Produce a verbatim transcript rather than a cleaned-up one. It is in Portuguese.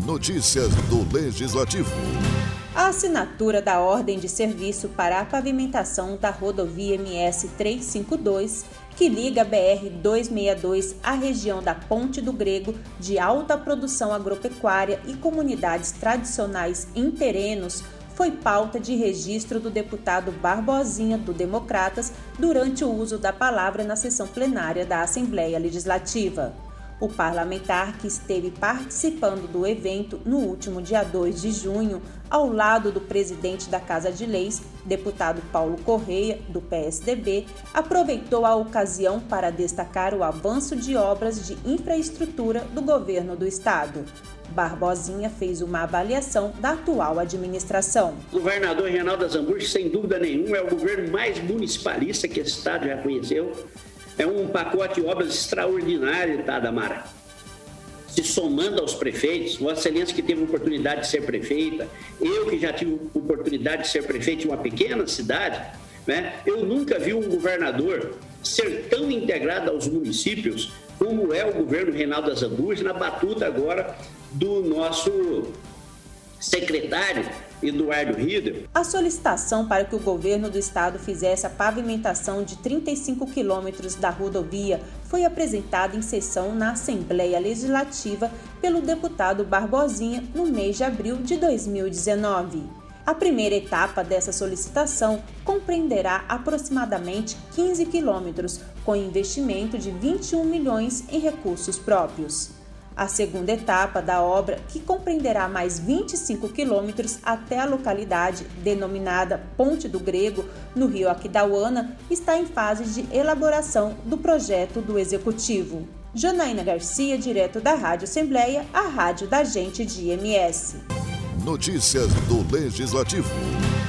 Notícias do Legislativo. A assinatura da ordem de serviço para a pavimentação da rodovia M S trezentos e cinquenta e dois, que liga a B R duzentos e sessenta e dois à região da Ponte do Grego, de alta produção agropecuária e comunidades tradicionais em terrenos, foi pauta de registro do deputado Barbosinha, do Democratas, durante o uso da palavra na sessão plenária da Assembleia Legislativa. O parlamentar, que esteve participando do evento no último dia dois de junho, ao lado do presidente da Casa de Leis, deputado Paulo Correia, do P S D B, aproveitou a ocasião para destacar o avanço de obras de infraestrutura do governo do estado. Barbosinha fez uma avaliação da atual administração. O governador Reinaldo Azambuja, sem dúvida nenhuma, é o governo mais municipalista que esse estado já conheceu. É um pacote de obras extraordinário, tá, Damara? Se somando aos prefeitos, Vossa Excelência que teve oportunidade de ser prefeita, eu que já tive oportunidade de ser prefeito de uma pequena cidade, né? Eu nunca vi um governador ser tão integrado aos municípios como é o governo Reinaldo Azambuja, na batuta agora do nosso secretário Eduardo Rieder. A solicitação para que o governo do estado fizesse a pavimentação de trinta e cinco quilômetros da rodovia foi apresentada em sessão na Assembleia Legislativa pelo deputado Barbosinha no mês de abril de dois mil e dezenove. A primeira etapa dessa solicitação compreenderá aproximadamente quinze quilômetros, com investimento de vinte e um milhões em recursos próprios. A segunda etapa da obra, que compreenderá mais vinte e cinco quilômetros até a localidade denominada Ponte do Grego, no rio Aquidauana, está em fase de elaboração do projeto do Executivo. Janaína Garcia, direto da Rádio Assembleia, a rádio da gente de I M S. Notícias do Legislativo.